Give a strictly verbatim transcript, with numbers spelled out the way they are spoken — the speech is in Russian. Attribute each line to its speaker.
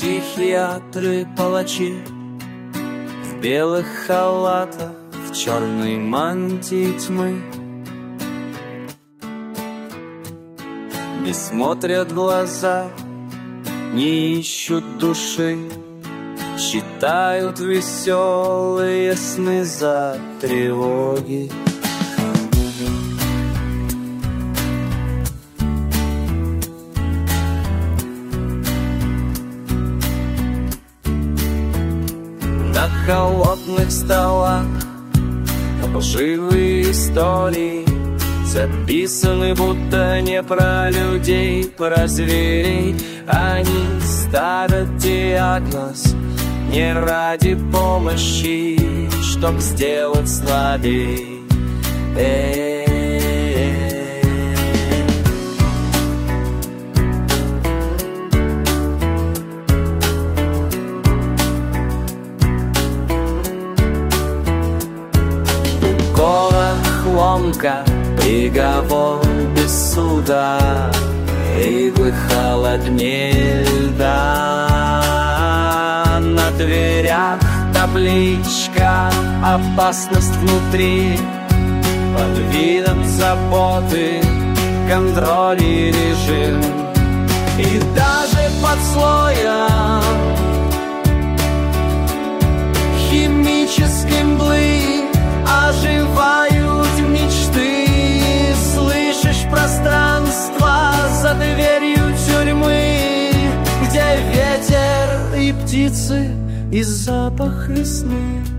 Speaker 1: психиатры, палачи в белых халатах, в черной мантии тьмы. Не смотрят глаза, не ищут души, считают веселые сны за тревоги. На холодных столах лживые истории записаны будто не про людей, про зверей. Они ставят диагноз не ради помощи, чтоб сделать слабей. Ломка, приговор без суда, иглы холоднее льда. На дверях табличка «Опасность внутри», под видом заботы, контроль и режим. И даже под слоем химической мглы оживают мечты. Слышишь пространство за дверью тюрьмы, где ветер и птицы и запах весны.